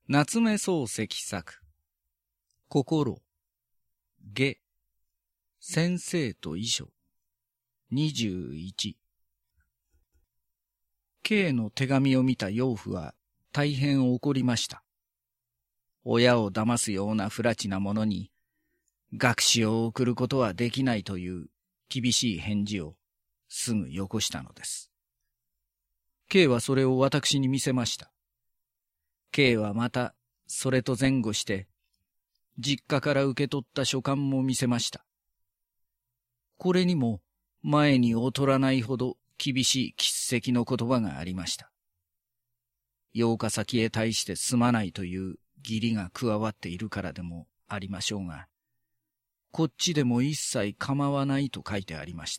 夏目漱石作。心、下、先生と遺書。21。K の手紙を見た養父は大変怒りました。親を騙すような不埒な者に、学士を送ることはできないという厳しい返事をすぐよこしたのです。K はそれを私に見せました。K はまたそれと前後して、実家から受け取った書簡も見せました。これにも前に劣らないほど厳しい筆跡の言葉がありました。8日先へ対してすまないという義理が加わっているからでもありましょうが、こっちでも一切構わないと書いてありました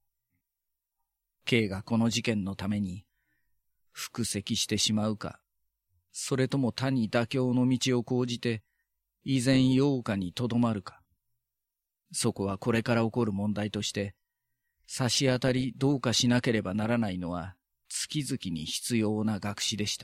。K がこの事件のために服責してしまうか、それとも他に妥協の道を講じて、依然8日にとどまるか。そこはこれから起こる問題として、差し当たりどうかしなければならないのは、月々に必要な学士でした。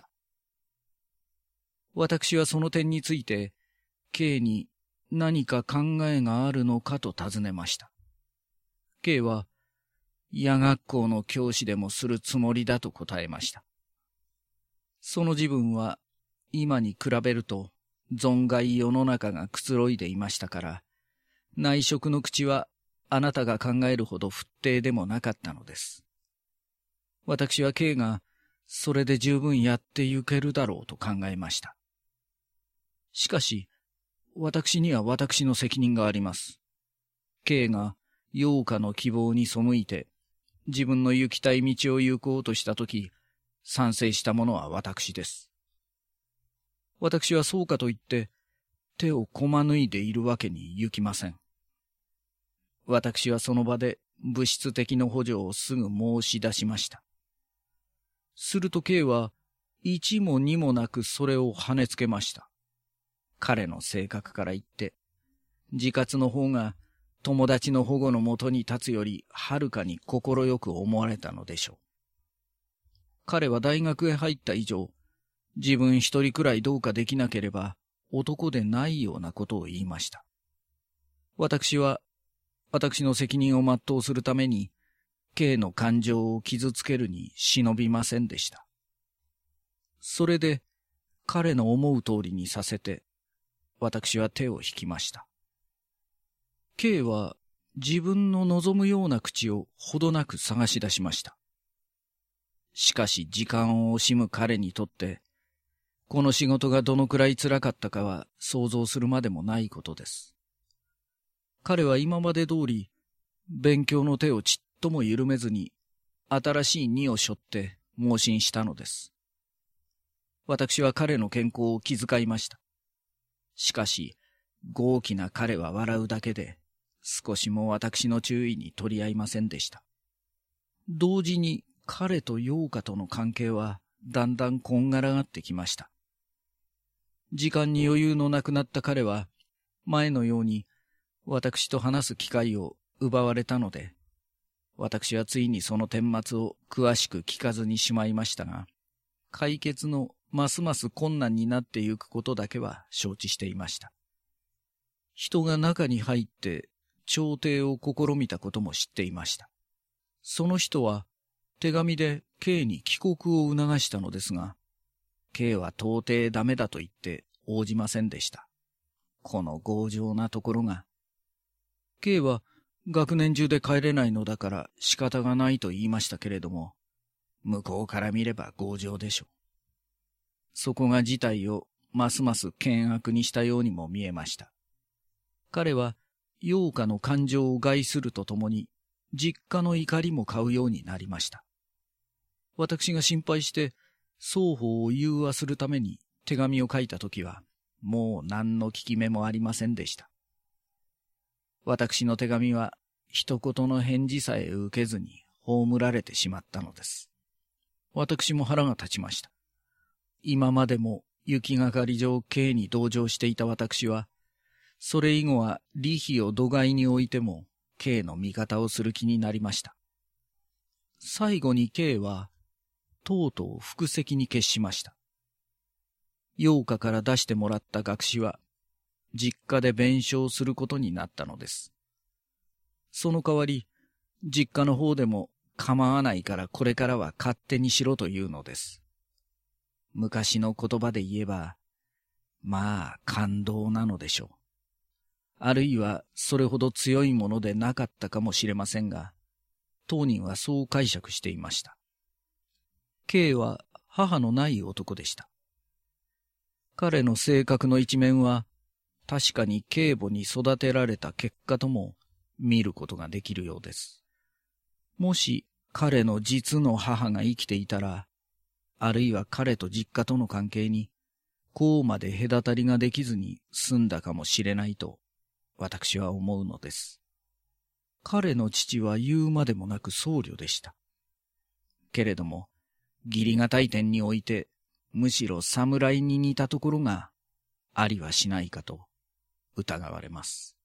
私はその点について、K に何か考えがあるのかと尋ねました。K は、夜学校の教師でもするつもりだと答えました。その自分は、今に比べると存外世の中がくつろいでいましたから、内職の口はあなたが考えるほど不定でもなかったのです。私は K がそれで十分やってゆけるだろうと考えました。しかし、私には私の責任があります。K が8日の希望に背いて、自分の行きたい道を行こうとしたとき、賛成したものは私です。私はそうかと言って、手をこまぬいでいるわけにゆきません。私はその場で物質的の補助をすぐ申し出しました。すると K は、一も二もなくそれを跳ねつけました。彼の性格から言って、自活の方が友達の保護のもとに立つよりはるかに心よく思われたのでしょう。彼は大学へ入った以上、自分一人くらいどうかできなければ男でないようなことを言いました。私は、私の責任を全うするために、K の感情を傷つけるに忍びませんでした。それで、彼の思う通りにさせて、私は手を引きました。K は自分の望むような口をほどなく探し出しました。しかし時間を惜しむ彼にとって、この仕事がどのくらい辛かったかは想像するまでもないことです。彼は今まで通り、勉強の手をちっとも緩めずに、新しい荷を背負って盲信したのです。私は彼の健康を気遣いました。しかし、豪気な彼は笑うだけで、少しも私の注意に取り合いませんでした。同時に彼と陽花との関係はだんだんこんがらがってきました。時間に余裕のなくなった彼は、前のように私と話す機会を奪われたので、私はついにその顛末を詳しく聞かずにしまいましたが、解決のますます困難になってゆくことだけは承知していました。人が中に入って調停を試みたことも知っていました。その人は手紙で K に帰国を促したのですが、K は到底ダメだと言って応じませんでした。この強情なところが。K は学年中で帰れないのだから仕方がないと言いましたけれども、向こうから見れば強情でしょう。そこが事態をますます険悪にしたようにも見えました。彼は陽花の感情を害するとともに、実家の怒りも買うようになりました。私が心配して双方を融和するために手紙を書いたときは、もう何の効き目もありませんでした。私の手紙は一言の返事さえ受けずに葬られてしまったのです。私も腹が立ちました。今までも行きがかり上 K に同情していた私は、それ以後は利費を度外に置いても K の味方をする気になりました。最後に K は、とうとう服責に決しました。 洋家から出してもらった学士は、実家で弁償することになったのです。その代わり、実家の方でも構わないからこれからは勝手にしろというのです。昔の言葉で言えば、まあ感動なのでしょう。あるいはそれほど強いものでなかったかもしれませんが、当人はそう解釈していました。K は母のない男でした。彼の性格の一面は、確かに継母に育てられた結果とも見ることができるようです。もし彼の実の母が生きていたら、あるいは彼と実家との関係に、こうまで隔たりができずに済んだかもしれないと、私は思うのです。彼の父は言うまでもなく僧侶でした。けれども、義理がたい点において、むしろ侍に似たところがありはしないかと疑われます。